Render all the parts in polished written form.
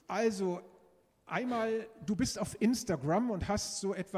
Also einmal, du bist auf Instagram und hast so etwa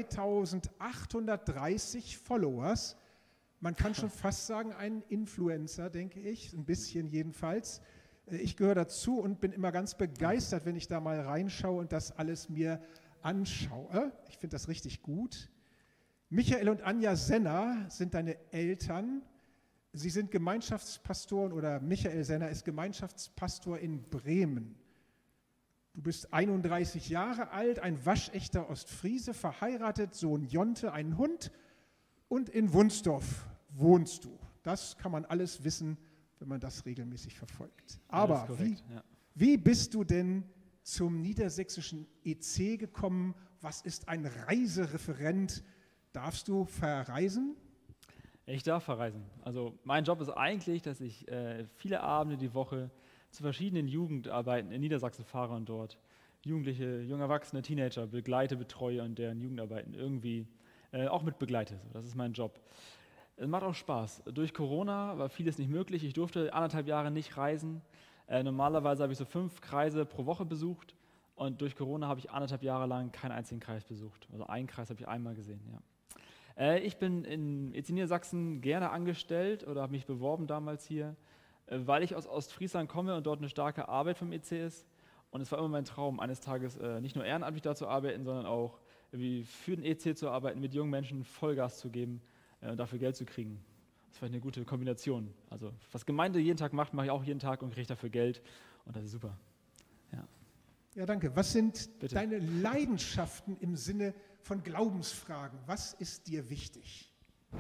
3830 Followers. Man kann schon fast sagen, ein Influencer, denke ich, ein bisschen jedenfalls. Ich gehöre dazu und bin immer ganz begeistert, wenn ich da mal reinschaue und das alles mir anschaue. Ich finde das richtig gut. Michael und Anja Senner sind deine Eltern. Sie sind Gemeinschaftspastoren oder Michael Senner ist Gemeinschaftspastor in Bremen. Du bist 31 Jahre alt, ein waschechter Ostfriese, verheiratet, Sohn Jonte, einen Hund und in Wunsdorf wohnst du. Das kann man alles wissen, wenn man das regelmäßig verfolgt. Aber wie bist du denn zum niedersächsischen EC gekommen? Was ist ein Reisereferent? Darfst du verreisen? Ich darf verreisen. Also mein Job ist eigentlich, dass ich viele Abende die Woche zu verschiedenen Jugendarbeiten in Niedersachsen fahre und dort Jugendliche, junge Erwachsene, Teenager begleite, betreue und deren Jugendarbeiten irgendwie auch mit begleite. So, das ist mein Job. Es macht auch Spaß. Durch Corona war vieles nicht möglich. Ich durfte 1,5 Jahre nicht reisen. Normalerweise habe ich so 5 Kreise pro Woche besucht und durch Corona habe ich 1,5 Jahre lang keinen einzigen Kreis besucht. Also einen Kreis habe ich einmal gesehen, ja. Ich bin in Niedersachsen gerne angestellt oder habe mich beworben damals hier, weil ich aus Ostfriesland komme und dort eine starke Arbeit vom EC ist. Und es war immer mein Traum, eines Tages nicht nur ehrenamtlich da zu arbeiten, sondern auch für den EC zu arbeiten, mit jungen Menschen Vollgas zu geben und dafür Geld zu kriegen. Das war eine gute Kombination. Also was Gemeinde jeden Tag macht, mache ich auch jeden Tag und kriege dafür Geld. Und das ist super. Ja, ja, danke. Was sind deine Leidenschaften im Sinne von Glaubensfragen? Was ist dir wichtig?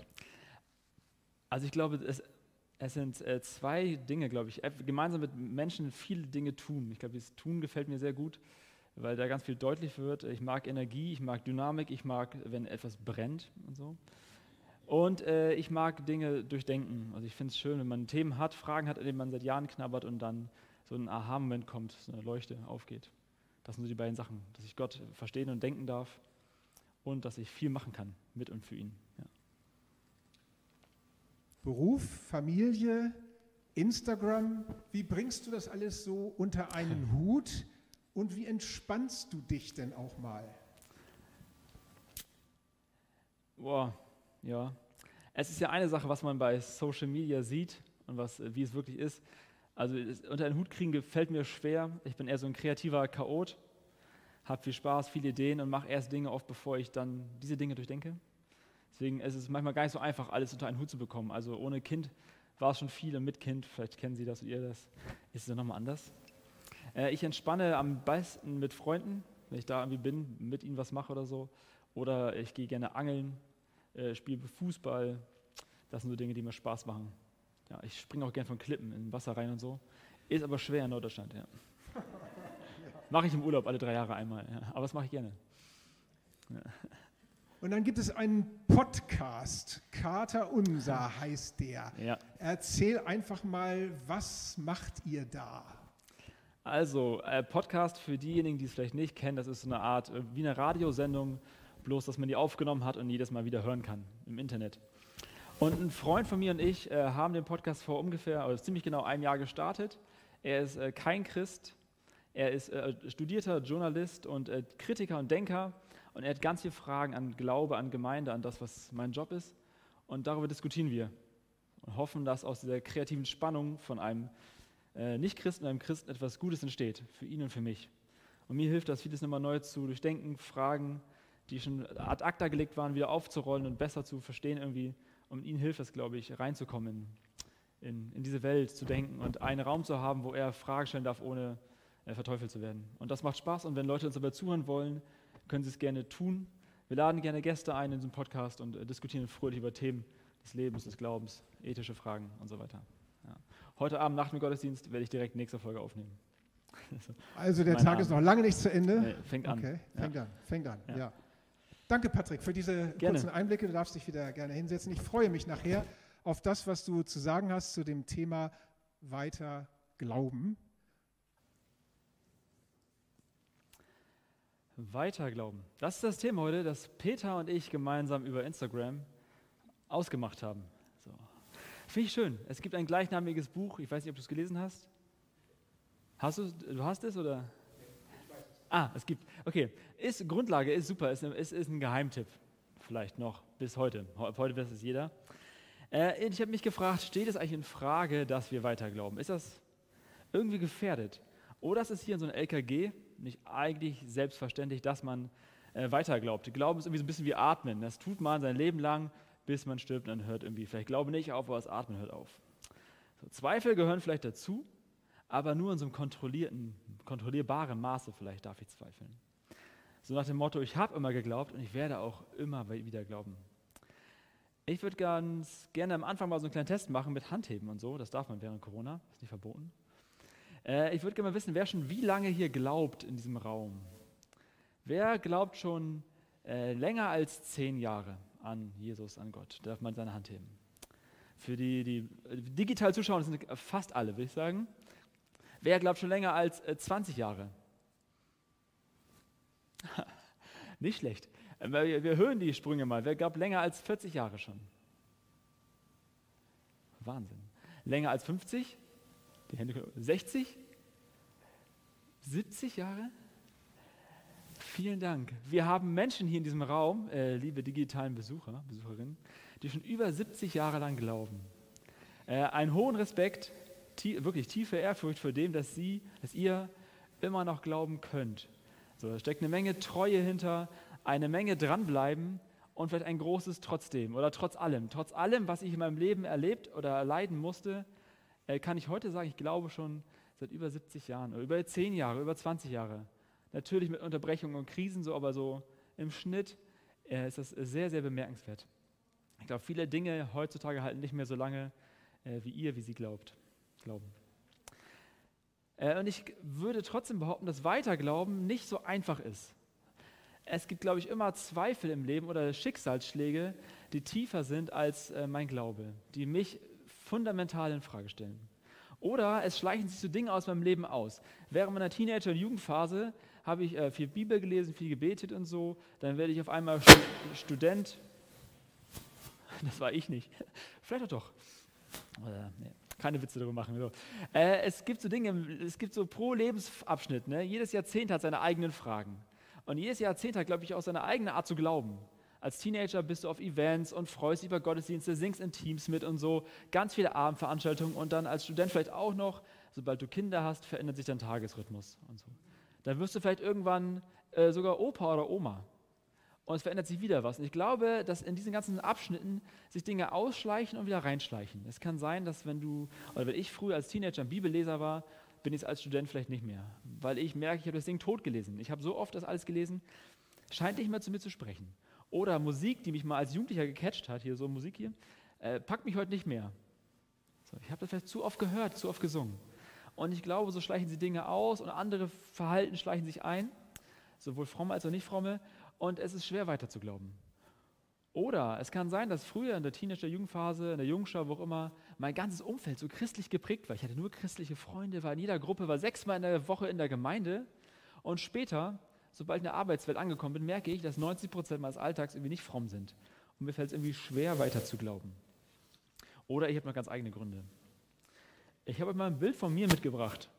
Also ich glaube, es sind 2 Dinge, glaube ich. Gemeinsam mit Menschen viele Dinge tun. Ich glaube, dieses Tun gefällt mir sehr gut, weil da ganz viel deutlich wird. Ich mag Energie, ich mag Dynamik, ich mag, wenn etwas brennt und so. Und ich mag Dinge durchdenken. Also ich finde es schön, wenn man Themen hat, Fragen hat, an denen man seit Jahren knabbert und dann so ein Aha-Moment kommt, so eine Leuchte aufgeht. Das sind so die beiden Sachen, dass ich Gott verstehen und denken darf und dass ich viel machen kann mit und für ihn. Ja. Beruf, Familie, Instagram, wie bringst du das alles so unter einen Hut und wie entspannst du dich denn auch mal? Boah, ja. Es ist ja eine Sache, was man bei Social Media sieht und wie es wirklich ist. Also unter einen Hut kriegen gefällt mir schwer. Ich bin eher so ein kreativer Chaot, habe viel Spaß, viele Ideen und mache erst Dinge oft, bevor ich dann diese Dinge durchdenke. Deswegen ist es manchmal gar nicht so einfach, alles unter einen Hut zu bekommen. Also ohne Kind war es schon viel und mit Kind, vielleicht kennen Sie das und ihr das, ist es dann nochmal anders. Ich entspanne am besten mit Freunden, wenn ich da irgendwie bin, mit ihnen was mache oder so. Oder ich gehe gerne angeln, spiele Fußball. Das sind so Dinge, die mir Spaß machen. Ja, ich springe auch gerne von Klippen in Wasser rein und so. Ist aber schwer in Norddeutschland, ja. Mache ich im Urlaub alle 3 Jahre einmal, ja. Aber das mache ich gerne. Ja. Und dann gibt es einen Podcast, Kater Unser heißt der. Ja. Erzähl einfach mal, was macht ihr da? Also, Podcast für diejenigen, die es vielleicht nicht kennen, das ist so eine Art wie eine Radiosendung, bloß dass man die aufgenommen hat und jedes Mal wieder hören kann im Internet. Und ein Freund von mir und ich haben den Podcast vor ungefähr, also ziemlich genau einem Jahr gestartet. Er ist kein Christ, er ist studierter Journalist und Kritiker und Denker und er hat ganz viele Fragen an Glaube, an Gemeinde, an das, was mein Job ist. Und darüber diskutieren wir und hoffen, dass aus dieser kreativen Spannung von einem Nicht-Christen und einem Christen etwas Gutes entsteht, für ihn und für mich. Und mir hilft das, vieles nochmal neu zu durchdenken, Fragen, die schon ad acta gelegt waren, wieder aufzurollen und besser zu verstehen irgendwie. Und ihnen hilft das, glaube ich, reinzukommen in diese Welt, zu denken und einen Raum zu haben, wo er Fragen stellen darf, ohne verteufelt zu werden. Und das macht Spaß und wenn Leute uns dabei zuhören wollen, können sie es gerne tun. Wir laden gerne Gäste ein in diesem Podcast und diskutieren fröhlich über Themen des Lebens, des Glaubens, ethische Fragen und so weiter. Ja. Heute Abend nach dem Gottesdienst werde ich direkt die nächste Folge aufnehmen. Also der Tag ist noch lange nicht zu Ende? Nee, fängt an. Okay, fängt an, ja. Danke, Patrick, für diese kurzen Einblicke. Du darfst dich wieder gerne hinsetzen. Ich freue mich nachher auf das, was du zu sagen hast zu dem Thema weiter Glauben. Weiter glauben. Das ist das Thema heute, das Peter und ich gemeinsam über Instagram ausgemacht haben. So. Finde ich schön. Es gibt ein gleichnamiges Buch. Ich weiß nicht, ob du es gelesen hast. Du hast es oder? Okay, Grundlage ist super, ist ein Geheimtipp, vielleicht noch bis heute. Heute weiß es jeder. Ich habe mich gefragt, steht es eigentlich in Frage, dass wir weiter glauben? Ist das irgendwie gefährdet? Oder ist es hier in so einem LKG nicht eigentlich selbstverständlich, dass man weiter glaubt? Glauben ist irgendwie so ein bisschen wie Atmen. Das tut man sein Leben lang, bis man stirbt und dann hört irgendwie vielleicht Glaube nicht auf, aber das Atmen hört auf. So, Zweifel gehören vielleicht dazu, aber nur in so einem kontrollierbaren Maße vielleicht darf ich zweifeln. So nach dem Motto, ich habe immer geglaubt und ich werde auch immer wieder glauben. Ich würde ganz gerne am Anfang mal so einen kleinen Test machen mit Handheben und so. Das darf man während Corona, ist nicht verboten. Ich würde gerne mal wissen, wer schon wie lange hier glaubt in diesem Raum. Wer glaubt schon länger als 10 Jahre an Jesus, an Gott? Darf man seine Hand heben. Für die digital Zuschauer, das sind fast alle, würde ich sagen. Wer glaubt schon länger als 20 Jahre? Nicht schlecht. Wir hören die Sprünge mal. Wer glaubt länger als 40 Jahre schon? Wahnsinn. Länger als 50? Die Hände. 60? 70 Jahre? Vielen Dank. Wir haben Menschen hier in diesem Raum, liebe digitalen Besucherinnen, die schon über 70 Jahre lang glauben. Einen hohen Respekt, wirklich tiefe Ehrfurcht vor dem, dass ihr immer noch glauben könnt. So, da steckt eine Menge Treue hinter, eine Menge dranbleiben und vielleicht ein großes Trotzdem oder trotz allem. Trotz allem, was ich in meinem Leben erlebt oder erleiden musste, kann ich heute sagen, ich glaube schon seit über 70 Jahren oder über 10 Jahre, über 20 Jahre. Natürlich mit Unterbrechungen und Krisen, so, aber so im Schnitt ist das sehr, sehr bemerkenswert. Ich glaube, viele Dinge heutzutage halten nicht mehr so lange, wie sie glauben. Und ich würde trotzdem behaupten, dass Weiterglauben nicht so einfach ist. Es gibt, glaube ich, immer Zweifel im Leben oder Schicksalsschläge, die tiefer sind als mein Glaube, die mich fundamental in Frage stellen. Oder es schleichen sich so Dinge aus meinem Leben aus. Während meiner Teenager- und Jugendphase habe ich viel Bibel gelesen, viel gebetet und so. Dann werde ich auf einmal Student. Das war ich nicht. Vielleicht auch doch. Nee, keine Witze darüber machen. So. Es gibt so Dinge, es gibt so pro Lebensabschnitt. Ne? Jedes Jahrzehnt hat seine eigenen Fragen. Und jedes Jahrzehnt hat, glaube ich, auch seine eigene Art zu glauben. Als Teenager bist du auf Events und freust dich über Gottesdienste, singst in Teams mit und so. Ganz viele Abendveranstaltungen und dann als Student vielleicht auch noch. Sobald du Kinder hast, verändert sich dein Tagesrhythmus und so. Dann wirst du vielleicht irgendwann sogar Opa oder Oma. Und es verändert sich wieder was. Und ich glaube, dass in diesen ganzen Abschnitten sich Dinge ausschleichen und wieder reinschleichen. Es kann sein, dass wenn ich früher als Teenager ein Bibelleser war, bin ich es als Student vielleicht nicht mehr. Weil ich merke, ich habe das Ding tot gelesen. Ich habe so oft das alles gelesen, scheint nicht mehr zu mir zu sprechen. Oder Musik, die mich mal als Jugendlicher gecatcht hat, hier so Musik hier, packt mich heute nicht mehr. So, ich habe das vielleicht zu oft gehört, zu oft gesungen. Und ich glaube, so schleichen sie Dinge aus und andere Verhalten schleichen sich ein, sowohl fromme als auch nicht fromme, und es ist schwer weiter zu glauben. Oder es kann sein, dass früher in der Teenager-Jugendphase, in der Jungschau, wo auch immer, mein ganzes Umfeld so christlich geprägt war. Ich hatte nur christliche Freunde, war in jeder Gruppe, war 6-mal in der Woche in der Gemeinde. Und später, sobald ich in der Arbeitswelt angekommen bin, merke ich, dass 90% meines Alltags irgendwie nicht fromm sind. Und mir fällt es irgendwie schwer, weiter zu glauben. Oder ich habe noch ganz eigene Gründe. Ich habe euch mal ein Bild von mir mitgebracht.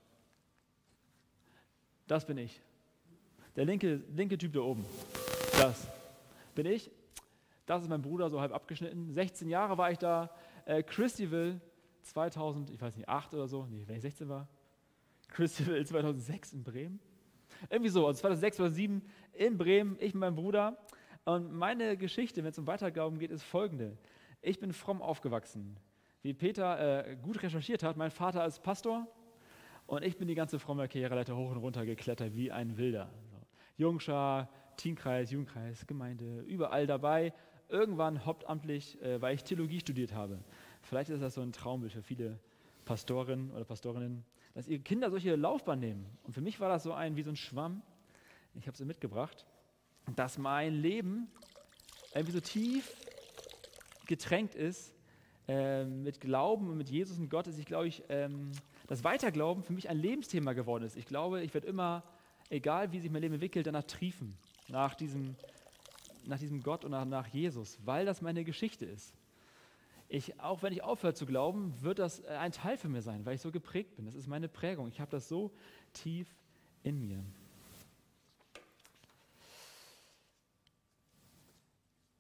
Das bin ich. Der linke Typ da oben. Das bin ich. Das ist mein Bruder, so halb abgeschnitten. 16 Jahre war ich da. Christieville 2008 oder so. Nee, wenn ich 16 war. Christieville 2006 in Bremen. Irgendwie so, also 2006, 2007 in Bremen, ich mit meinem Bruder. Und meine Geschichte, wenn es um Weiterglauben geht, ist folgende. Ich bin fromm aufgewachsen. Wie Peter gut recherchiert hat, mein Vater ist Pastor und ich bin die ganze fromme Karriereleiter hoch und runter geklettert wie ein Wilder. So. Jungschar, Teenkreis, Jugendkreis, Gemeinde, überall dabei. Irgendwann hauptamtlich, weil ich Theologie studiert habe. Vielleicht ist das so ein Traumbild für viele Pastoren oder Pastorinnen, dass ihre Kinder solche Laufbahn nehmen. Und für mich war das wie so ein Schwamm, ich habe es mitgebracht, dass mein Leben irgendwie so tief getränkt ist mit Glauben und mit Jesus und Gott, dass das Weiterglauben für mich ein Lebensthema geworden ist. Ich glaube, ich werde immer, egal wie sich mein Leben entwickelt, danach triefen, nach diesem Gott und nach Jesus, weil das meine Geschichte ist. Auch wenn ich aufhöre zu glauben, wird das ein Teil von mir sein, weil ich so geprägt bin. Das ist meine Prägung. Ich habe das so tief in mir.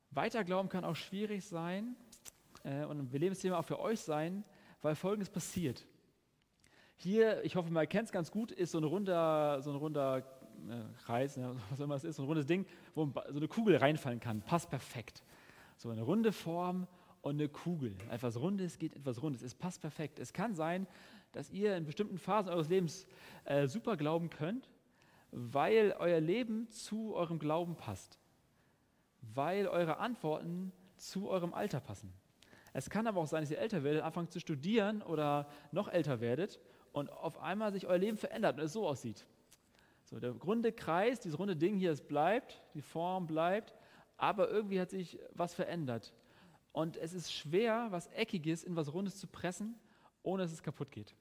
Weiter glauben kann auch schwierig sein und ein Lebensthema auch für euch sein, weil Folgendes passiert. Hier, ich hoffe, man erkennt es ganz gut, ist so ein runder Kreis, ne, was immer es ist, so ein rundes Ding, wo so eine Kugel reinfallen kann. Passt perfekt. So eine runde Form und eine Kugel. Etwas Rundes geht etwas Rundes. Es passt perfekt. Es kann sein, dass ihr in bestimmten Phasen eures Lebens super glauben könnt, weil euer Leben zu eurem Glauben passt. Weil eure Antworten zu eurem Alter passen. Es kann aber auch sein, dass ihr älter werdet, anfangt zu studieren oder noch älter werdet und auf einmal sich euer Leben verändert und es so aussieht. So, der runde Kreis, dieses runde Ding hier, es bleibt, die Form bleibt, aber irgendwie hat sich was verändert. Und es ist schwer, was Eckiges in was Rundes zu pressen, ohne dass es kaputt geht.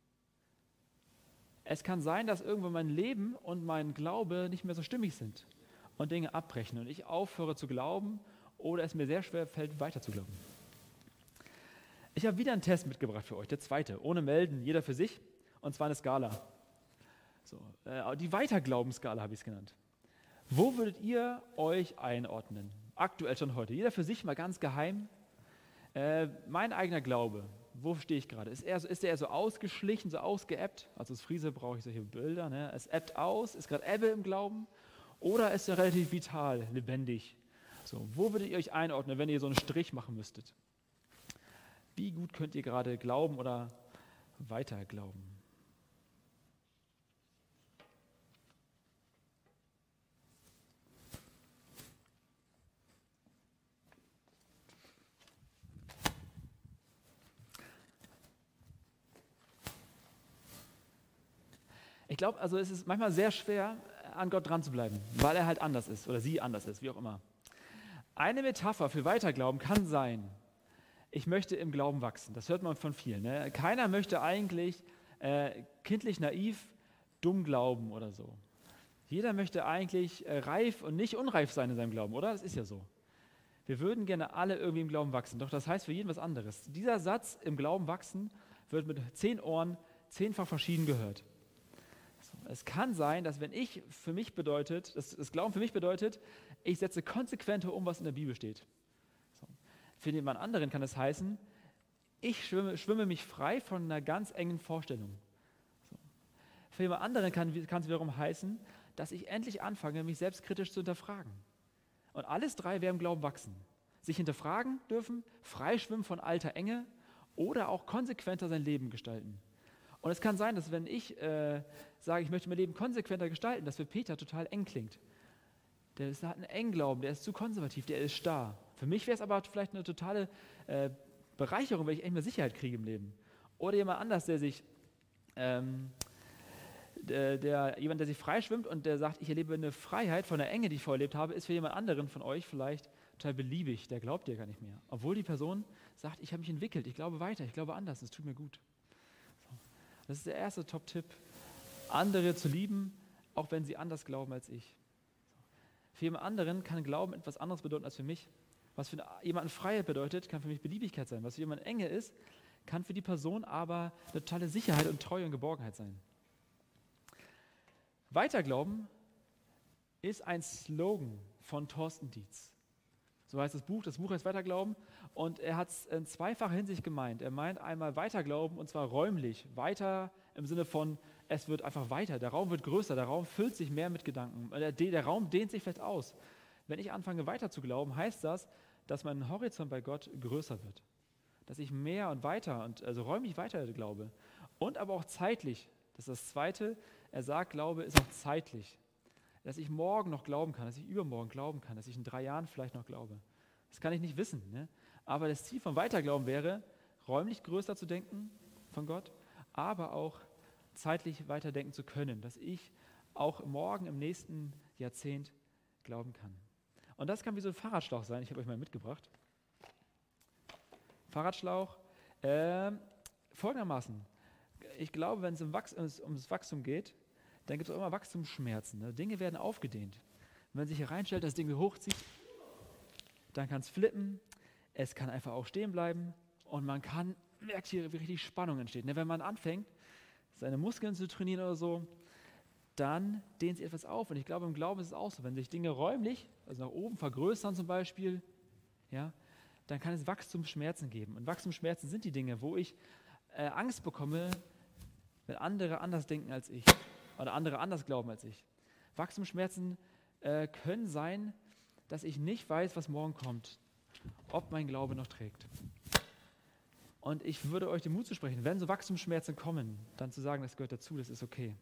Es kann sein, dass irgendwann mein Leben und mein Glaube nicht mehr so stimmig sind und Dinge abbrechen und ich aufhöre zu glauben oder es mir sehr schwer fällt, weiter zu glauben. Ich habe wieder einen Test mitgebracht für euch, der zweite, ohne Melden, jeder für sich, und zwar eine Skala. So, die Weiterglaubensskala habe ich es genannt. Wo würdet ihr euch einordnen? Aktuell schon heute, jeder für sich mal ganz geheim. Mein eigener Glaube, wo stehe ich gerade? Ist der eher so ausgeschlichen, so ausgeebbt? Also als Friese brauche ich solche Bilder. Ne? Es ebbt aus, ist gerade Ebbe im Glauben? Oder ist er relativ vital, lebendig? So, wo würdet ihr euch einordnen, wenn ihr so einen Strich machen müsstet? Wie gut könnt ihr gerade glauben oder weiter glauben? Ich glaube, also es ist manchmal sehr schwer, an Gott dran zu bleiben, weil er halt anders ist oder sie anders ist, wie auch immer. Eine Metapher für Weiterglauben kann sein, ich möchte im Glauben wachsen. Das hört man von vielen. Ne? Keiner möchte eigentlich kindlich naiv, dumm glauben oder so. Jeder möchte eigentlich reif und nicht unreif sein in seinem Glauben, oder? Das ist ja so. Wir würden gerne alle irgendwie im Glauben wachsen, doch das heißt für jeden was anderes. Dieser Satz, im Glauben wachsen, wird mit 10 Ohren 10-fach verschieden gehört. Es kann sein, dass wenn ich für mich bedeutet, das Glauben für mich bedeutet, ich setze konsequenter um, was in der Bibel steht. So. Für jemand anderen kann es heißen, ich schwimme mich frei von einer ganz engen Vorstellung. So. Für jemand anderen kann es wiederum heißen, dass ich endlich anfange, mich selbstkritisch zu hinterfragen. Und alles drei werden im Glauben wachsen. Sich hinterfragen dürfen, freischwimmen von alter Enge oder auch konsequenter sein Leben gestalten. Und es kann sein, dass wenn ich sage, ich möchte mein Leben konsequenter gestalten, das für Peter total eng klingt. Der hat einen engen Glauben, der ist zu konservativ, der ist starr. Für mich wäre es aber vielleicht eine totale Bereicherung, weil ich echt mehr Sicherheit kriege im Leben. Oder jemand anders, der sich freischwimmt und der sagt, ich erlebe eine Freiheit von der Enge, die ich vorher erlebt habe, ist für jemand anderen von euch vielleicht total beliebig, der glaubt dir gar nicht mehr. Obwohl die Person sagt, ich habe mich entwickelt, ich glaube weiter, ich glaube anders, es tut mir gut. So. Das ist der erste Top-Tipp, andere zu lieben, auch wenn sie anders glauben als ich. So. Für jemand anderen kann Glauben etwas anderes bedeuten als für mich. Was für jemanden Freiheit bedeutet, kann für mich Beliebigkeit sein. Was für jemanden Enge ist, kann für die Person aber eine totale Sicherheit und Treue und Geborgenheit sein. Weiterglauben ist ein Slogan von Thorsten Dietz. So heißt das Buch heißt Weiterglauben und er hat es in zweifacher Hinsicht gemeint. Er meint einmal Weiterglauben und zwar räumlich, weiter im Sinne von, es wird einfach weiter, der Raum wird größer, der Raum füllt sich mehr mit Gedanken, der Raum dehnt sich vielleicht aus. Wenn ich anfange weiter zu glauben, heißt das, dass mein Horizont bei Gott größer wird. Dass ich mehr und weiter, und also räumlich weiter glaube und aber auch zeitlich. Das ist das Zweite, er sagt, Glaube ist auch zeitlich. Dass ich morgen noch glauben kann, dass ich übermorgen glauben kann, dass ich in 3 Jahren vielleicht noch glaube. Das kann ich nicht wissen. Ne? Aber das Ziel von Weiterglauben wäre, räumlich größer zu denken von Gott, aber auch zeitlich weiterdenken zu können, dass ich auch morgen im nächsten Jahrzehnt glauben kann. Und das kann wie so ein Fahrradschlauch sein. Ich habe euch mal mitgebracht. Fahrradschlauch. Folgendermaßen. Ich glaube, wenn es ums Wachstum geht, dann gibt es auch immer Wachstumsschmerzen. Ne? Dinge werden aufgedehnt. Wenn man sich hier reinstellt, das Ding hochzieht, dann kann es flippen, es kann einfach auch stehen bleiben und man merkt hier, wie richtig Spannung entsteht. Ne? Wenn man anfängt, seine Muskeln zu trainieren oder so, dann dehnt sich etwas auf. Und ich glaube, im Glauben ist es auch so. Wenn sich Dinge räumlich, also nach oben vergrößern zum Beispiel, ja, dann kann es Wachstumsschmerzen geben. Und Wachstumsschmerzen sind die Dinge, wo ich Angst bekomme, wenn andere anders denken als ich oder andere anders glauben als ich. Wachstumsschmerzen können sein, dass ich nicht weiß, was morgen kommt, ob mein Glaube noch trägt. Und ich würde euch den Mut zu sprechen, wenn so Wachstumsschmerzen kommen, dann zu sagen, das gehört dazu, das ist okay.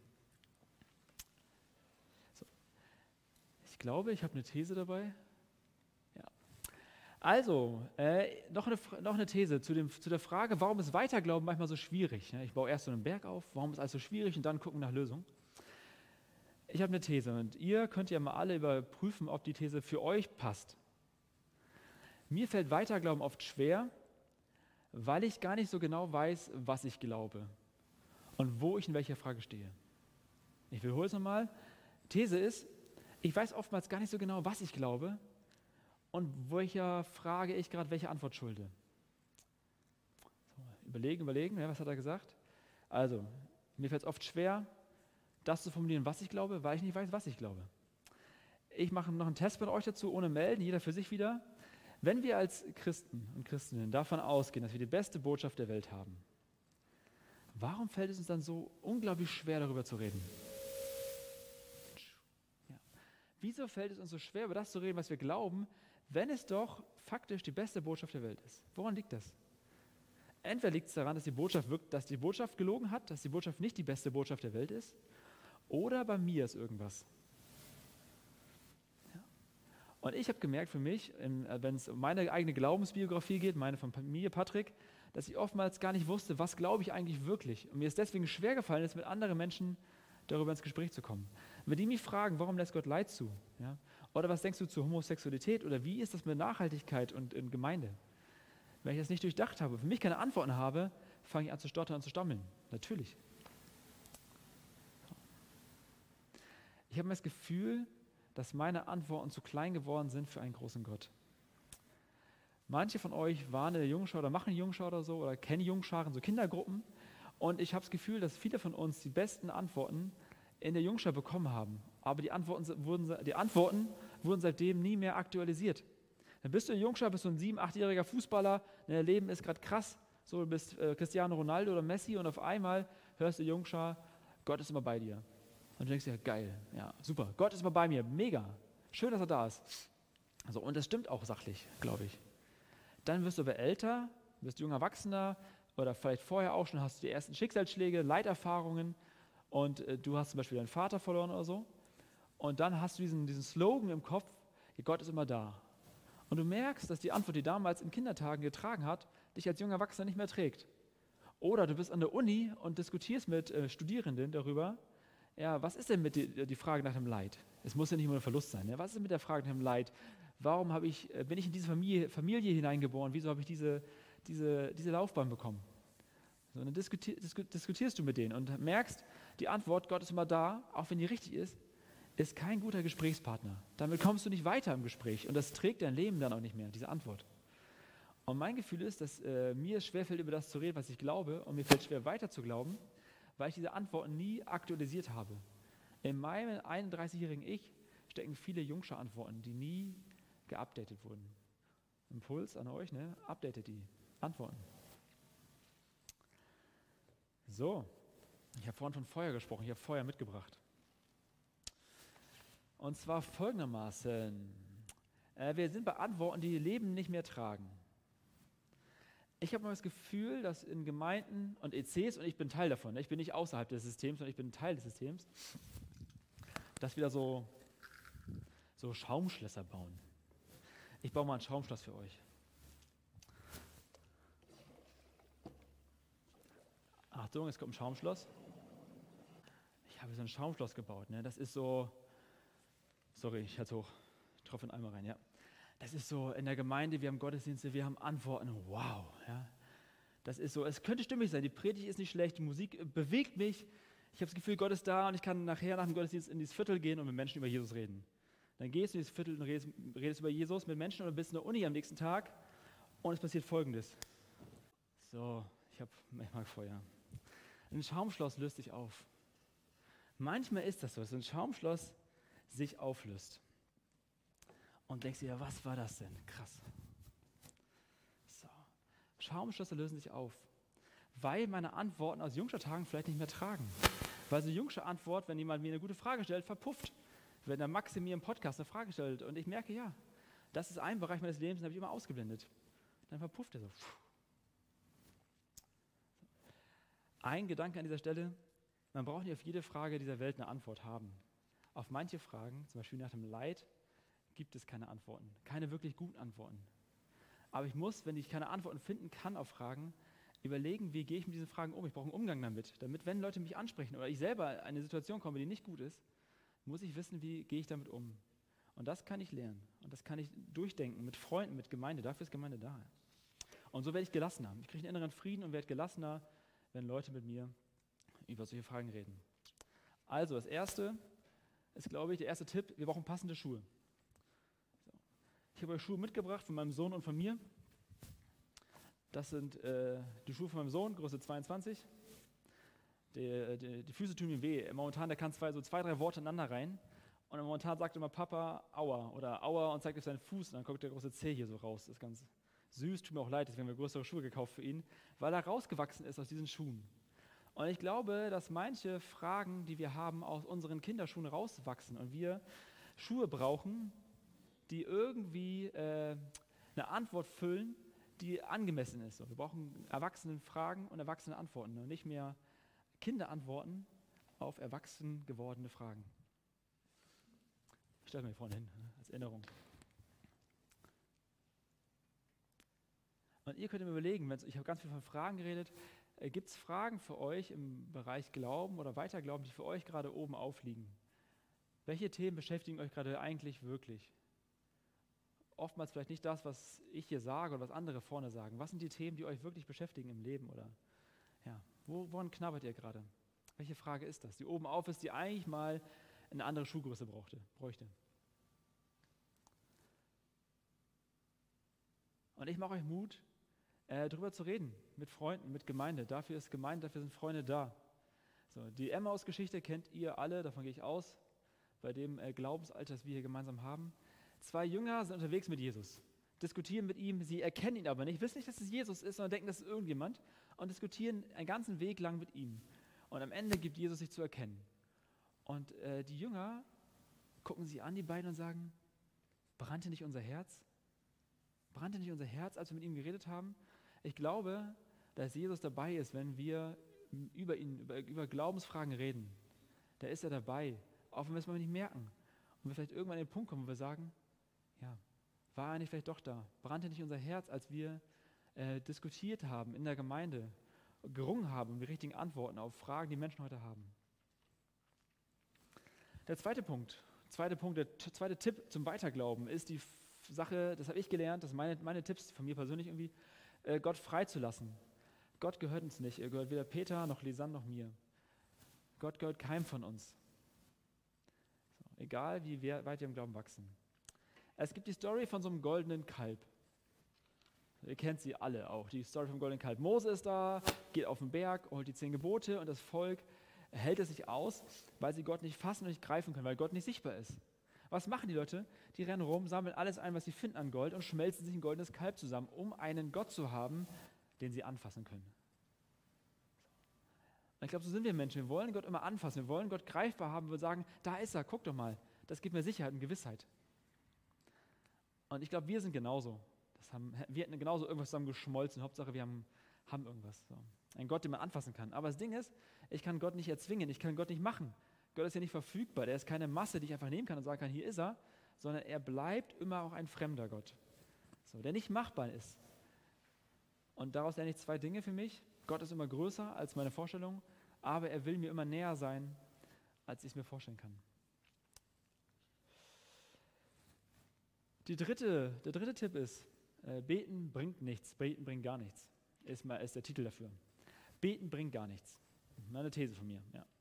So. Ich glaube, ich habe eine These dabei. Ja. Also, noch eine These zu der Frage, warum ist Weiterglauben manchmal so schwierig? Ich baue erst so einen Berg auf, warum ist alles so schwierig und dann gucken nach Lösungen. Ich habe eine These und ihr könnt ja mal alle überprüfen, ob die These für euch passt. Mir fällt Weiterglauben oft schwer, weil ich gar nicht so genau weiß, was ich glaube und wo ich in welcher Frage stehe. Ich wiederhole es nochmal. These ist, ich weiß oftmals gar nicht so genau, was ich glaube und welcher Frage ich gerade welche Antwort schulde. So, überlegen, ja, was hat er gesagt? Also, mir fällt es oft schwer, das zu formulieren, was ich glaube, weil ich nicht weiß, was ich glaube. Ich mache noch einen Test mit euch dazu, ohne Melden, jeder für sich wieder. Wenn wir als Christen und Christinnen davon ausgehen, dass wir die beste Botschaft der Welt haben, warum fällt es uns dann so unglaublich schwer, darüber zu reden? Ja. Wieso fällt es uns so schwer, über das zu reden, was wir glauben, wenn es doch faktisch die beste Botschaft der Welt ist? Woran liegt das? Entweder liegt es daran, dass die Botschaft gelogen hat, dass die Botschaft nicht die beste Botschaft der Welt ist, oder bei mir ist irgendwas. Und ich habe gemerkt für mich, wenn es um meine eigene Glaubensbiografie geht, meine von Familie Patrick, dass ich oftmals gar nicht wusste, was glaube ich eigentlich wirklich. Und mir ist deswegen schwer gefallen, mit anderen Menschen darüber ins Gespräch zu kommen. Wenn die mich fragen, warum lässt Gott Leid zu? Ja? Oder was denkst du zur Homosexualität? Oder wie ist das mit Nachhaltigkeit und in Gemeinde? Wenn ich das nicht durchdacht habe, für mich keine Antworten habe, fange ich an zu stottern und zu stammeln. Natürlich. Ich habe das Gefühl, dass meine Antworten zu klein geworden sind für einen großen Gott. Manche von euch waren in der Jungschar oder machen Jungschar oder so oder kennen Jungscharen, so Kindergruppen. Und ich habe das Gefühl, dass viele von uns die besten Antworten in der Jungschar bekommen haben. Aber die Antworten wurden seitdem nie mehr aktualisiert. Dann bist du in Jungschar, bist du ein 7-, 8-jähriger Fußballer, dein Leben ist gerade krass. So, du bist Cristiano Ronaldo oder Messi und auf einmal hörst du Jungschar, Gott ist immer bei dir. Und du denkst dir, geil, ja, super, Gott ist immer bei mir, mega, schön, dass er da ist. Also, und das stimmt auch sachlich, glaube ich. Dann wirst du aber älter, wirst junger Erwachsener oder vielleicht vorher auch schon, hast du die ersten Schicksalsschläge, Leiterfahrungen und du hast zum Beispiel deinen Vater verloren oder so. Und dann hast du diesen Slogan im Kopf, Gott ist immer da. Und du merkst, dass die Antwort, die damals in Kindertagen getragen hat, dich als junger Erwachsener nicht mehr trägt. Oder du bist an der Uni und diskutierst mit Studierenden darüber, ja, was ist denn mit die Frage nach dem Leid? Es muss ja nicht nur ein Verlust sein. Ne? Was ist denn mit der Frage nach dem Leid? Warum bin ich in diese Familie hineingeboren? Wieso habe ich diese Laufbahn bekommen? So, und dann diskutierst du mit denen und merkst, die Antwort, Gott ist immer da, auch wenn die richtig ist kein guter Gesprächspartner. Damit kommst du nicht weiter im Gespräch und das trägt dein Leben dann auch nicht mehr, diese Antwort. Und mein Gefühl ist, dass mir es schwerfällt, über das zu reden, was ich glaube, und mir fällt schwer, weiter zu glauben, weil ich diese Antworten nie aktualisiert habe. In meinem 31-jährigen Ich stecken viele Jungschar-Antworten, die nie geupdatet wurden. Impuls an euch, ne? Updatet die Antworten. So, ich habe vorhin von Feuer gesprochen, ich habe Feuer mitgebracht. Und zwar folgendermaßen, wir sind bei Antworten, die Leben nicht mehr tragen. Ich habe mal das Gefühl, dass in Gemeinden und ECs, und ich bin Teil davon, ich bin nicht außerhalb des Systems, sondern ich bin Teil des Systems, dass wir da so Schaumschlösser bauen. Ich baue mal ein Schaumschloss für euch. Achtung, es kommt ein Schaumschloss. Ich habe so ein Schaumschloss gebaut. Ne? Das ist so, sorry, ich halte es hoch, ich tropfe in den Eimer rein, ja. Das ist so in der Gemeinde, wir haben Gottesdienste, wir haben Antworten, wow. Ja. Das ist so, es könnte stimmig sein, die Predigt ist nicht schlecht, die Musik bewegt mich, ich habe das Gefühl, Gott ist da und ich kann nachher nach dem Gottesdienst in dieses Viertel gehen und mit Menschen über Jesus reden. Dann gehst du in dieses Viertel und redest über Jesus mit Menschen oder bist in der Uni am nächsten Tag und es passiert Folgendes. So, ich mag Feuer. Ein Schaumschloss löst sich auf. Manchmal ist das so, dass ein Schaumschloss sich auflöst. Und denkst dir, was war das denn? Krass. Schaumschlösser lösen sich auf, weil meine Antworten aus jüngster Tagen vielleicht nicht mehr tragen. Weil so jüngste Antwort, wenn jemand mir eine gute Frage stellt, verpufft. Wenn der Maxi mir im Podcast eine Frage stellt und ich merke, ja, das ist ein Bereich meines Lebens, den habe ich immer ausgeblendet. Dann verpufft er so. Ein Gedanke an dieser Stelle, man braucht nicht auf jede Frage dieser Welt eine Antwort haben. Auf manche Fragen, zum Beispiel nach dem Leid, gibt es keine Antworten, keine wirklich guten Antworten. Aber ich muss, wenn ich keine Antworten finden kann auf Fragen, überlegen, wie gehe ich mit diesen Fragen um. Ich brauche einen Umgang damit, wenn Leute mich ansprechen oder ich selber in eine Situation komme, die nicht gut ist, muss ich wissen, wie gehe ich damit um. Und das kann ich lernen und das kann ich durchdenken mit Freunden, mit Gemeinde. Dafür ist Gemeinde da. Und so werde ich gelassener. Ich kriege einen inneren Frieden und werde gelassener, wenn Leute mit mir über solche Fragen reden. Also das Erste ist, glaube ich, der erste Tipp, wir brauchen passende Schuhe. So. Ich habe euch Schuhe mitgebracht von meinem Sohn und von mir. Das sind die Schuhe von meinem Sohn, Größe 22. Die Füße tun ihm weh. Momentan, der kann zwei, drei Worte ineinander rein. Und momentan sagt immer Papa, Aua oder Aua und zeigt auf seinen Fuß. Und dann kommt der große Zeh hier so raus. Das ist ganz süß, tut mir auch leid, deswegen haben wir größere Schuhe gekauft für ihn, weil er rausgewachsen ist aus diesen Schuhen. Und ich glaube, dass manche Fragen, die wir haben, aus unseren Kinderschuhen rauswachsen und wir Schuhe brauchen, die irgendwie eine Antwort füllen, die angemessen ist. Wir brauchen Erwachsenenfragen und erwachsene Antworten und nicht mehr Kinderantworten auf erwachsen gewordene Fragen. Ich stelle mir hier vorne hin, als Erinnerung. Und ihr könnt mir überlegen, ich habe ganz viel von Fragen geredet, gibt es Fragen für euch im Bereich Glauben oder Weiterglauben, die für euch gerade oben aufliegen? Welche Themen beschäftigen euch gerade eigentlich wirklich? Oftmals vielleicht nicht das, was ich hier sage oder was andere vorne sagen. Was sind die Themen, die euch wirklich beschäftigen im Leben? Oder ja, woran knabbert ihr gerade? Welche Frage ist das, die oben auf ist, die eigentlich mal eine andere Schuhgröße bräuchte? Und ich mache euch Mut, darüber zu reden, mit Freunden, mit Gemeinde. Dafür ist Gemeinde, dafür sind Freunde da. So, die Emmaus-Geschichte kennt ihr alle, davon gehe ich aus, bei dem Glaubensalter, das wir hier gemeinsam haben. 2 Jünger sind unterwegs mit Jesus, diskutieren mit ihm, sie erkennen ihn aber nicht, wissen nicht, dass es Jesus ist, sondern denken, das ist irgendjemand und diskutieren einen ganzen Weg lang mit ihm. Und am Ende gibt Jesus sich zu erkennen. Und die Jünger gucken sie an, die beiden, und sagen, brannte nicht unser Herz? Brannte nicht unser Herz, als wir mit ihm geredet haben? Ich glaube, dass Jesus dabei ist, wenn wir über Glaubensfragen reden. Da ist er dabei, auch wenn wir es mal nicht merken. Und wir vielleicht irgendwann an den Punkt kommen, wo wir sagen, ja, war er nicht vielleicht doch da? Brannte nicht unser Herz, als wir diskutiert haben in der Gemeinde, gerungen haben um die richtigen Antworten auf Fragen, die Menschen heute haben? Der zweite Tipp zum Weiterglauben ist die Sache, das habe ich gelernt, das sind meine Tipps von mir persönlich irgendwie, Gott freizulassen. Gott gehört uns nicht, er gehört weder Peter noch Lisanne noch mir. Gott gehört keinem von uns. So, egal wie weit wir im Glauben wachsen. Es gibt die Story von so einem goldenen Kalb. Ihr kennt sie alle auch, die Story vom goldenen Kalb. Mose ist da, geht auf den Berg, holt die 10 Gebote und das Volk hält es sich aus, weil sie Gott nicht fassen und nicht greifen können, weil Gott nicht sichtbar ist. Was machen die Leute? Die rennen rum, sammeln alles ein, was sie finden an Gold und schmelzen sich ein goldenes Kalb zusammen, um einen Gott zu haben, den sie anfassen können. Und ich glaube, so sind wir Menschen. Wir wollen Gott immer anfassen, wir wollen Gott greifbar haben, wir sagen, da ist er, guck doch mal. Das gibt mir Sicherheit und Gewissheit. Und ich glaube, wir sind genauso. Wir hätten genauso irgendwas zusammen geschmolzen. Hauptsache, wir haben irgendwas. So. Ein Gott, den man anfassen kann. Aber das Ding ist, ich kann Gott nicht erzwingen, ich kann Gott nicht machen. Gott ist ja nicht verfügbar, der ist keine Masse, die ich einfach nehmen kann und sagen kann, hier ist er, sondern er bleibt immer auch ein fremder Gott, so, der nicht machbar ist. Und daraus lerne ich 2 Dinge für mich. Gott ist immer größer als meine Vorstellung, aber er will mir immer näher sein, als ich es mir vorstellen kann. Der dritte Tipp ist, beten bringt nichts, beten bringt gar nichts, ist der Titel dafür. Beten bringt gar nichts. Eine These von mir, ja.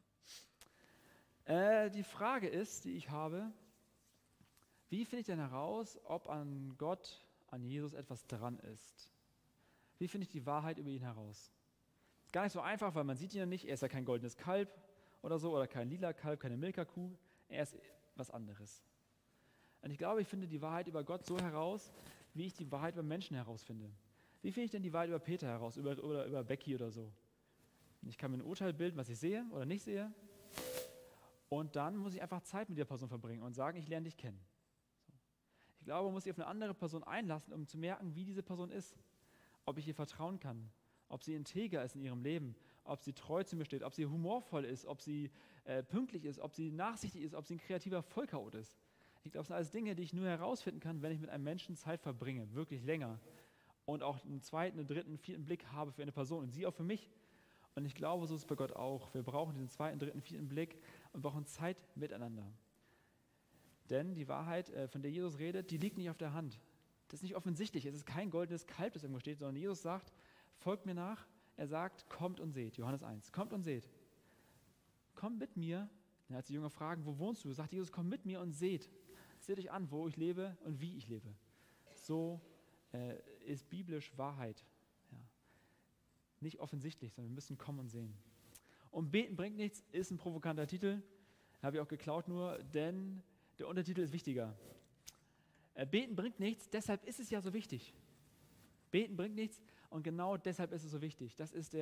Die Frage ist, die ich habe, wie finde ich denn heraus, ob an Gott, an Jesus etwas dran ist? Wie finde ich die Wahrheit über ihn heraus? Ist gar nicht so einfach, weil man sieht ihn ja nicht, er ist ja kein goldenes Kalb oder so, oder kein lila Kalb, keine Milka-Kuh, er ist was anderes. Und ich glaube, ich finde die Wahrheit über Gott so heraus, wie ich die Wahrheit über Menschen herausfinde. Wie finde ich denn die Wahrheit über Peter heraus, oder über Becky oder so? Ich kann mir ein Urteil bilden, was ich sehe oder nicht sehe. Und dann muss ich einfach Zeit mit der Person verbringen und sagen, ich lerne dich kennen. So. Ich glaube, man muss sich auf eine andere Person einlassen, um zu merken, wie diese Person ist. Ob ich ihr vertrauen kann, ob sie integer ist in ihrem Leben, ob sie treu zu mir steht, ob sie humorvoll ist, ob sie pünktlich ist, ob sie nachsichtig ist, ob sie ein kreativer Vollchaot ist. Ich glaube, das sind alles Dinge, die ich nur herausfinden kann, wenn ich mit einem Menschen Zeit verbringe, wirklich länger. Und auch einen zweiten, einen dritten, einen vierten Blick habe für eine Person und sie auch für mich. Und ich glaube, so ist es bei Gott auch. Wir brauchen diesen zweiten, dritten, vierten Blick und brauchen Zeit miteinander. Denn die Wahrheit, von der Jesus redet, die liegt nicht auf der Hand. Das ist nicht offensichtlich. Es ist kein goldenes Kalb, das irgendwo steht, sondern Jesus sagt, folgt mir nach. Er sagt, kommt und seht. Johannes 1, kommt und seht. Kommt mit mir. Und als die Jünger fragen, wo wohnst du? Sagt Jesus, kommt mit mir und seht. Seht euch an, wo ich lebe und wie ich lebe. So ist biblisch Wahrheit. Ja. Nicht offensichtlich, sondern wir müssen kommen und sehen. Und beten bringt nichts, ist ein provokanter Titel. Habe ich auch geklaut nur, denn der Untertitel ist wichtiger. Beten bringt nichts, deshalb ist es ja so wichtig. Beten bringt nichts und genau deshalb ist es so wichtig. Das ist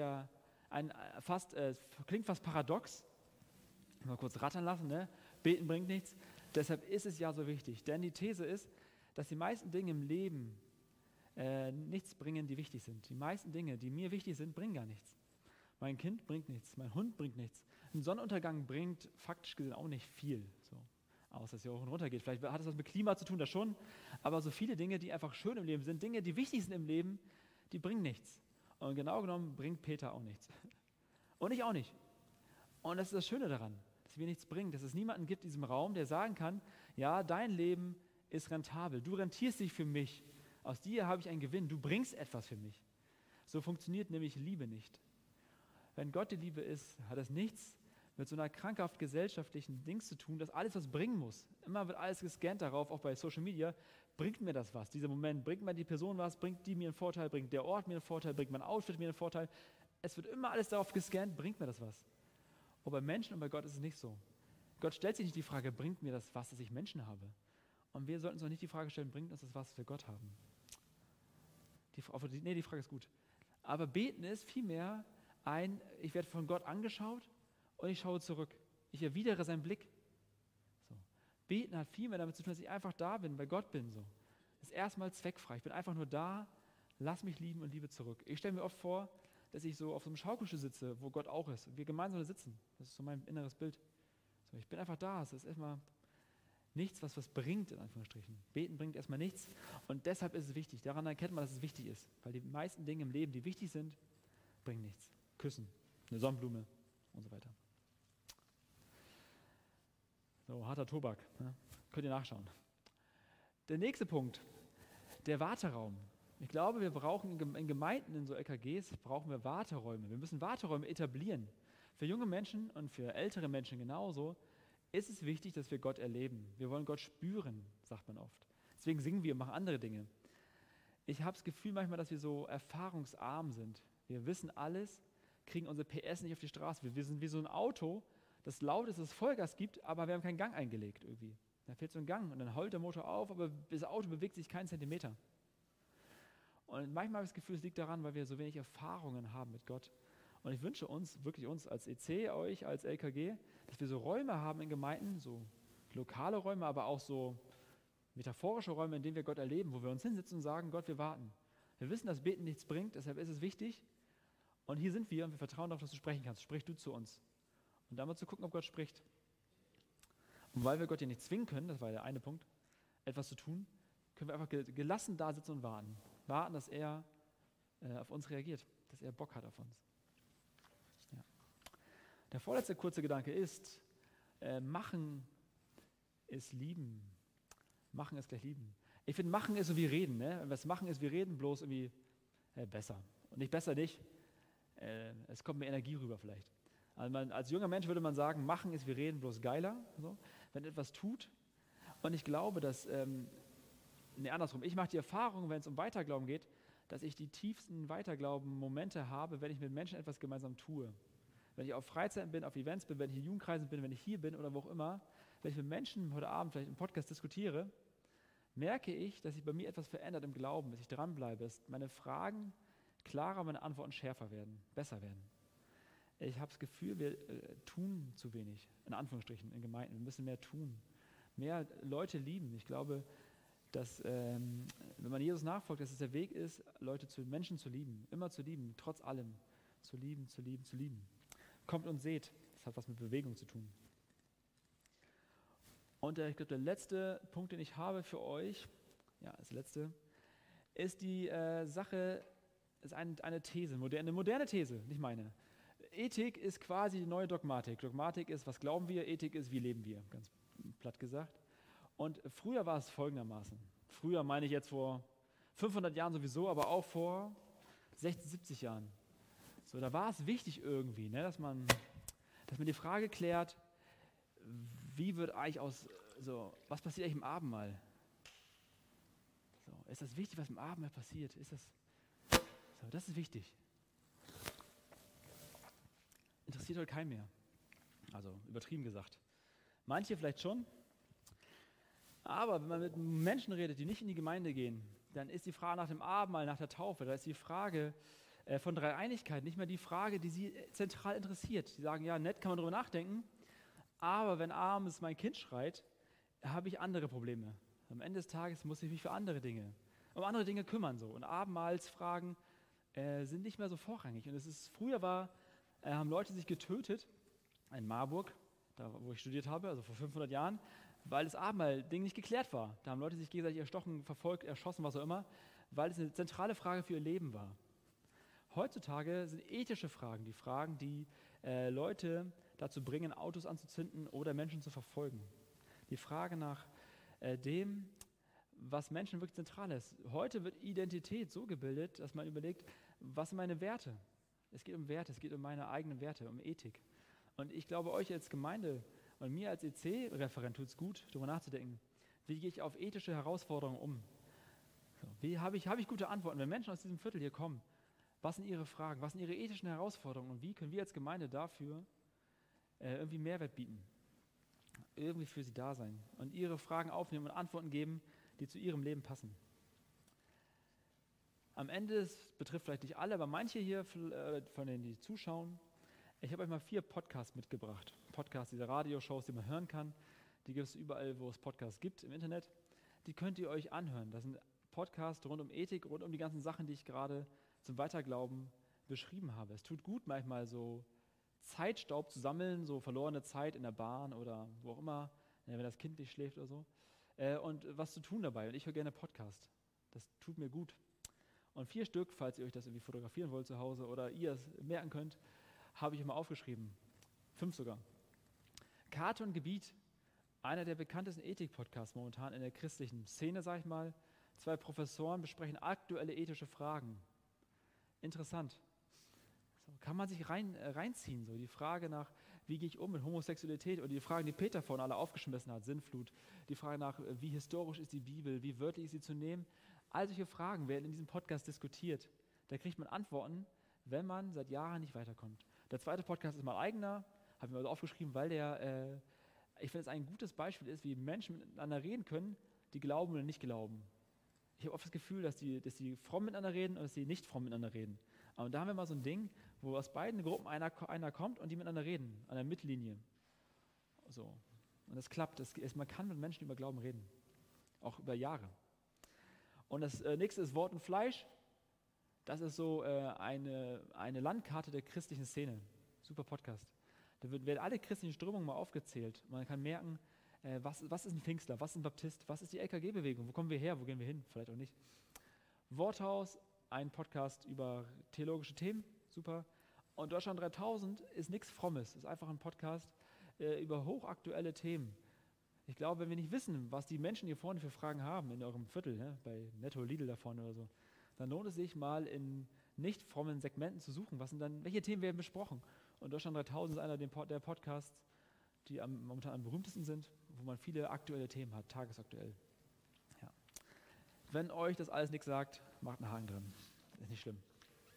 klingt fast paradox. Mal kurz rattern lassen, ne? Beten bringt nichts, deshalb ist es ja so wichtig. Denn die These ist, dass die meisten Dinge im Leben nichts bringen, die wichtig sind. Die meisten Dinge, die mir wichtig sind, bringen gar nichts. Mein Kind bringt nichts, mein Hund bringt nichts. Ein Sonnenuntergang bringt faktisch gesehen auch nicht viel. So. Außer dass es ja hoch und runter geht. Vielleicht hat es was mit Klima zu tun, das schon. Aber so viele Dinge, die einfach schön im Leben sind, Dinge, die wichtig sind im Leben, die bringen nichts. Und genau genommen bringt Peter auch nichts. Und ich auch nicht. Und das ist das Schöne daran, dass wir nichts bringen, dass es niemanden gibt in diesem Raum, der sagen kann, ja, dein Leben ist rentabel, du rentierst dich für mich, aus dir habe ich einen Gewinn, du bringst etwas für mich. So funktioniert nämlich Liebe nicht. Wenn Gott die Liebe ist, hat das nichts mit so einer krankhaft gesellschaftlichen Dings zu tun, dass alles was bringen muss. Immer wird alles gescannt darauf, auch bei Social Media, bringt mir das was, dieser Moment, bringt mir die Person was, bringt die mir einen Vorteil, bringt der Ort mir einen Vorteil, bringt mein Outfit mir einen Vorteil. Es wird immer alles darauf gescannt, bringt mir das was. Und bei Menschen und bei Gott ist es nicht so. Gott stellt sich nicht die Frage, bringt mir das was, dass ich Menschen habe? Und wir sollten uns auch nicht die Frage stellen, bringt uns das was, wir Gott haben? Die Frage ist gut. Aber beten ist vielmehr ich werde von Gott angeschaut und ich schaue zurück. Ich erwidere seinen Blick. So. Beten hat vielmehr damit zu tun, dass ich einfach da bin, bei Gott bin. So. Das ist erstmal zweckfrei. Ich bin einfach nur da, lass mich lieben und liebe zurück. Ich stelle mir oft vor, dass ich so auf so einem Schaukelstuhl sitze, wo Gott auch ist. Und wir gemeinsam da sitzen. Das ist so mein inneres Bild. So, ich bin einfach da. Es ist erstmal nichts, was bringt, in Anführungsstrichen. Beten bringt erstmal nichts. Und deshalb ist es wichtig. Daran erkennt man, dass es wichtig ist. Weil die meisten Dinge im Leben, die wichtig sind, bringen nichts. Küssen, eine Sonnenblume und so weiter. So, harter Tobak. Ne? Könnt ihr nachschauen. Der nächste Punkt, der Warteraum. Ich glaube, wir brauchen in Gemeinden, in so LKGs, brauchen wir Warteräume. Wir müssen Warteräume etablieren. Für junge Menschen und für ältere Menschen genauso ist es wichtig, dass wir Gott erleben. Wir wollen Gott spüren, sagt man oft. Deswegen singen wir, machen andere Dinge. Ich habe das Gefühl manchmal, dass wir so erfahrungsarm sind. Wir wissen alles, kriegen unsere PS nicht auf die Straße. Wir sind wie so ein Auto, das laut ist, das Vollgas gibt, aber wir haben keinen Gang eingelegt irgendwie. Da fehlt so ein Gang und dann heult der Motor auf, aber das Auto bewegt sich keinen Zentimeter. Und manchmal habe ich das Gefühl, es liegt daran, weil wir so wenig Erfahrungen haben mit Gott. Und ich wünsche uns, wirklich uns als EC, euch als LKG, dass wir so Räume haben in Gemeinden, so lokale Räume, aber auch so metaphorische Räume, in denen wir Gott erleben, wo wir uns hinsetzen und sagen, Gott, wir warten. Wir wissen, dass Beten nichts bringt, deshalb ist es wichtig. Und hier sind wir und wir vertrauen darauf, dass du sprechen kannst. Sprich du zu uns. Und dann mal zu gucken, ob Gott spricht. Und weil wir Gott ja nicht zwingen können, das war der eine Punkt, etwas zu tun, können wir einfach gelassen da sitzen und warten. Warten, dass er auf uns reagiert, dass er Bock hat auf uns. Ja. Der vorletzte kurze Gedanke ist, machen ist lieben. Machen ist gleich lieben. Ich finde, machen ist so wie reden. Ne? Was machen ist wie reden, bloß irgendwie besser. Und nicht besser nicht. Es kommt mehr Energie rüber vielleicht. Also als junger Mensch würde man sagen, machen ist wie reden, bloß geiler. So. Wenn etwas tut. Und ich glaube, dass, andersrum, ich mache die Erfahrung, wenn es um Weiterglauben geht, dass ich die tiefsten Weiterglauben-Momente habe, wenn ich mit Menschen etwas gemeinsam tue. Wenn ich auf Freizeiten bin, auf Events bin, wenn ich in Jugendkreisen bin, wenn ich hier bin oder wo auch immer, wenn ich mit Menschen heute Abend vielleicht im Podcast diskutiere, merke ich, dass sich bei mir etwas verändert im Glauben, dass ich dranbleibe, dass meine Fragen klarer, meine Antworten schärfer werden, besser werden. Ich habe das Gefühl, wir tun zu wenig, in Anführungsstrichen, in Gemeinden. Wir müssen mehr tun, mehr Leute lieben. Ich glaube, dass, wenn man Jesus nachfolgt, dass es der Weg ist, Menschen zu lieben, immer zu lieben, trotz allem. Zu lieben, zu lieben, zu lieben. Kommt und seht, das hat was mit Bewegung zu tun. Und ich glaube, der letzte Punkt, den ich habe für euch, ja, das letzte, ist die Sache, ist eine These, eine moderne These, nicht meine. Ethik ist quasi die neue Dogmatik. Dogmatik ist, was glauben wir, Ethik ist, wie leben wir, ganz platt gesagt. Und früher war es folgendermaßen. Früher meine ich jetzt vor 500 Jahren sowieso, aber auch vor 60, 70 Jahren. So, da war es wichtig irgendwie, ne, dass man die Frage klärt, wie wird eigentlich was passiert eigentlich im Abendmahl? So, ist das wichtig, was im Abendmahl passiert? Das ist wichtig. Interessiert heute keinen mehr. Also übertrieben gesagt. Manche vielleicht schon. Aber wenn man mit Menschen redet, die nicht in die Gemeinde gehen, dann ist die Frage nach dem Abendmahl, nach der Taufe, da ist die Frage von Dreieinigkeit nicht mehr die Frage, die sie zentral interessiert. Sie sagen, ja, nett kann man darüber nachdenken, aber wenn abends mein Kind schreit, habe ich andere Probleme. Am Ende des Tages muss ich mich für andere Dinge kümmern. So. Und Abendmahlsfragen sind nicht mehr so vorrangig. Und früher haben Leute sich getötet, in Marburg, da wo ich studiert habe, also vor 500 Jahren, weil das Abendmahl-Ding nicht geklärt war. Da haben Leute sich gegenseitig erstochen, verfolgt, erschossen, was auch immer, weil es eine zentrale Frage für ihr Leben war. Heutzutage sind ethische Fragen, die Fragen, die Leute dazu bringen, Autos anzuzünden oder Menschen zu verfolgen. Die Frage nach dem, was Menschen wirklich zentral ist. Heute wird Identität so gebildet, dass man überlegt, was sind meine Werte? Es geht um Werte, es geht um meine eigenen Werte, um Ethik. Und ich glaube, euch als Gemeinde und mir als EC-Referent tut es gut, darüber nachzudenken, wie gehe ich auf ethische Herausforderungen um? So, wie habe ich gute Antworten? Wenn Menschen aus diesem Viertel hier kommen, was sind ihre Fragen, was sind ihre ethischen Herausforderungen und wie können wir als Gemeinde dafür irgendwie Mehrwert bieten? Irgendwie für sie da sein und ihre Fragen aufnehmen und Antworten geben, die zu ihrem Leben passen. Am Ende, es betrifft vielleicht nicht alle, aber manche hier von denen, die zuschauen, ich habe euch mal 4 Podcasts mitgebracht. Podcasts, diese Radioshows, die man hören kann. Die gibt es überall, wo es Podcasts gibt im Internet. Die könnt ihr euch anhören. Das sind Podcasts rund um Ethik, rund um die ganzen Sachen, die ich gerade zum Weiterglauben beschrieben habe. Es tut gut, manchmal so Zeitstaub zu sammeln, so verlorene Zeit in der Bahn oder wo auch immer, wenn das Kind nicht schläft oder so. Und was zu tun dabei. Und ich höre gerne Podcast. Das tut mir gut. Und 4 Stück, falls ihr euch das irgendwie fotografieren wollt zu Hause oder ihr es merken könnt, habe ich immer aufgeschrieben. 5 sogar. Karte und Gebiet, einer der bekanntesten Ethik-Podcasts momentan in der christlichen Szene, sag ich mal. 2 Professoren besprechen aktuelle ethische Fragen. Interessant. So, kann man sich reinziehen, so die Frage nach, wie gehe ich um mit Homosexualität oder die Fragen, die Peter vorhin alle aufgeschmissen hat, Sintflut, die Frage nach, wie historisch ist die Bibel, wie wörtlich ist sie zu nehmen. All solche Fragen werden in diesem Podcast diskutiert. Da kriegt man Antworten, wenn man seit Jahren nicht weiterkommt. Der 2. Podcast ist mein eigener, habe ich mir also aufgeschrieben, weil ich finde, es ein gutes Beispiel ist, wie Menschen miteinander reden können, die glauben oder nicht glauben. Ich habe oft das Gefühl, dass die fromm miteinander reden und dass die nicht fromm miteinander reden. Und da haben wir mal so ein Ding, wo aus beiden Gruppen einer kommt und die miteinander reden, an der Mittellinie. So. Und das klappt. Man kann mit Menschen über Glauben reden. Auch über Jahre. Und das nächste ist Wort und Fleisch. Das ist so eine Landkarte der christlichen Szene. Super Podcast. Da werden alle christlichen Strömungen mal aufgezählt. Man kann merken, was ist ein Pfingstler, was ist ein Baptist, was ist die LKG-Bewegung, wo kommen wir her, wo gehen wir hin, vielleicht auch nicht. Worthaus, ein Podcast über theologische Themen, super. Und Deutschland 3000 ist nichts Frommes, ist einfach ein Podcast über hochaktuelle Themen. Ich glaube, wenn wir nicht wissen, was die Menschen hier vorne für Fragen haben, in eurem Viertel, ne, bei Netto, Lidl da vorne oder so, dann lohnt es sich mal in nicht frommen Segmenten zu suchen, welche Themen werden besprochen. Und Deutschland 3000 ist einer der Podcasts, die momentan am berühmtesten sind, wo man viele aktuelle Themen hat, tagesaktuell. Ja. Wenn euch das alles nichts sagt, macht einen Haken dran. Ist nicht schlimm.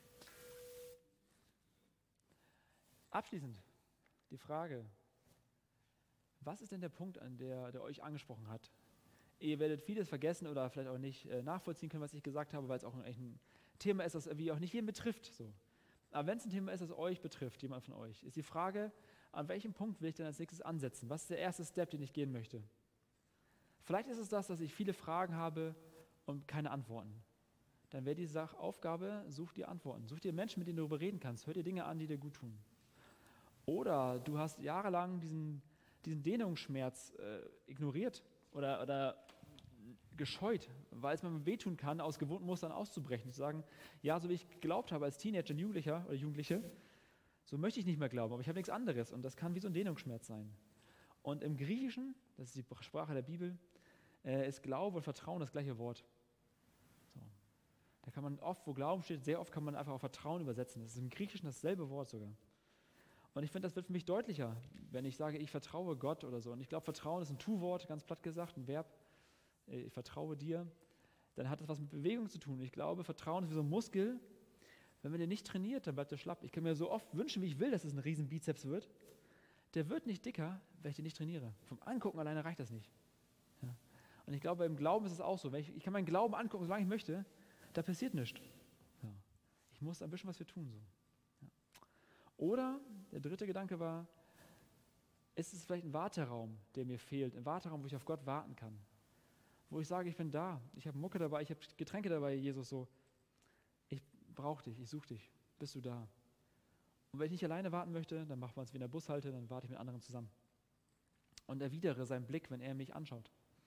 Abschließend die Frage, was ist denn der Punkt, der euch angesprochen hat? Ihr werdet vieles vergessen oder vielleicht auch nicht nachvollziehen können, was ich gesagt habe, weil es auch eigentlich ein Thema ist, das irgendwie auch nicht jeden betrifft. So. Aber wenn es ein Thema ist, das euch betrifft, jemand von euch, ist die Frage, an welchem Punkt will ich denn als nächstes ansetzen? Was ist der erste Step, den ich gehen möchte? Vielleicht ist es das, dass ich viele Fragen habe und keine Antworten. Dann wäre die Aufgabe, such dir Antworten. Such dir Menschen, mit denen du darüber reden kannst. Hör dir Dinge an, die dir gut tun. Oder du hast jahrelang diesen Dehnungsschmerz ignoriert oder gescheut, weil es mir wehtun kann, aus gewohnten Mustern auszubrechen. Zu sagen, ja, so wie ich geglaubt habe als Teenager, Jugendlicher oder Jugendliche, so möchte ich nicht mehr glauben, aber ich habe nichts anderes. Und das kann wie so ein Dehnungsschmerz sein. Und im Griechischen, das ist die Sprache der Bibel, ist Glaube und Vertrauen das gleiche Wort. So. Da kann man oft, wo Glauben steht, sehr oft kann man einfach auch Vertrauen übersetzen. Das ist im Griechischen dasselbe Wort sogar. Und ich finde, das wird für mich deutlicher, wenn ich sage, ich vertraue Gott oder so. Und ich glaube, Vertrauen ist ein Tu-Wort, ganz platt gesagt, ein Verb. Ich vertraue dir. Dann hat das was mit Bewegung zu tun. Ich glaube, Vertrauen ist wie so ein Muskel. Wenn man den nicht trainiert, dann bleibt er schlapp. Ich kann mir so oft wünschen, wie ich will, dass es ein riesen Bizeps wird. Der wird nicht dicker, wenn ich den nicht trainiere. Vom Angucken alleine reicht das nicht. Ja. Und ich glaube, beim Glauben ist es auch so. Ich kann meinen Glauben angucken, solange ich möchte, da passiert nichts. Ja. Ich muss da ein bisschen was für tun. So. Ja. Oder der dritte Gedanke war, ist es vielleicht ein Warteraum, der mir fehlt, ein Warteraum, wo ich auf Gott warten kann, wo ich sage, ich bin da, ich habe Mucke dabei, ich habe Getränke dabei, Jesus, so, ich brauche dich, ich suche dich, bist du da? Und wenn ich nicht alleine warten möchte, dann machen wir uns wie in der Bushalte, dann warte ich mit anderen zusammen und erwidere seinen Blick, wenn er mich anschaut.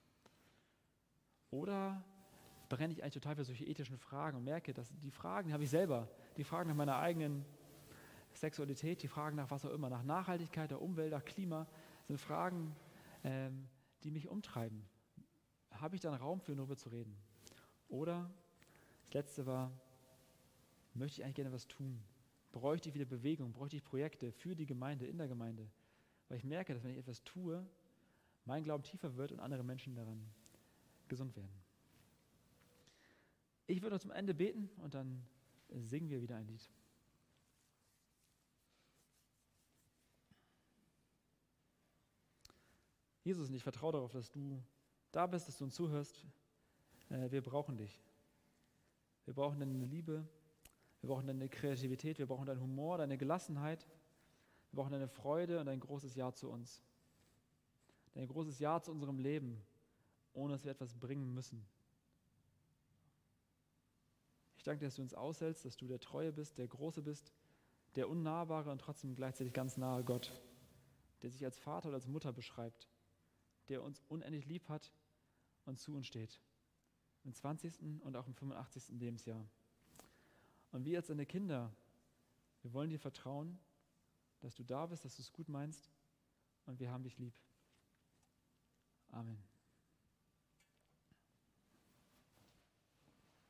Oder brenne ich eigentlich total für solche ethischen Fragen und merke, dass die Fragen habe ich selber, die Fragen nach meiner eigenen Sexualität, die Fragen nach was auch immer, nach Nachhaltigkeit, der Umwelt, nach Klima, sind Fragen, die mich umtreiben. Habe ich dann Raum für, darüber zu reden? Oder das Letzte war, möchte ich eigentlich gerne was tun? Bräuchte ich wieder Bewegung? Bräuchte ich Projekte für die Gemeinde, in der Gemeinde? Weil ich merke, dass wenn ich etwas tue, mein Glauben tiefer wird und andere Menschen daran gesund werden. Ich würde zum Ende beten und dann singen wir wieder ein Lied. Jesus, und ich vertraue darauf, dass du da bist, dass du uns zuhörst. Wir brauchen dich. Wir brauchen deine Liebe, wir brauchen deine Kreativität, wir brauchen deinen Humor, deine Gelassenheit, wir brauchen deine Freude und dein großes Ja zu uns. Dein großes Ja zu unserem Leben, ohne dass wir etwas bringen müssen. Ich danke dir, dass du uns aushältst, dass du der Treue bist, der Große bist, der Unnahbare und trotzdem gleichzeitig ganz nahe Gott, der sich als Vater oder als Mutter beschreibt, der uns unendlich lieb hat und zu uns steht. Im 20. und auch im 85. Lebensjahr. Und wir als deine Kinder, wir wollen dir vertrauen, dass du da bist, dass du es gut meinst und wir haben dich lieb. Amen.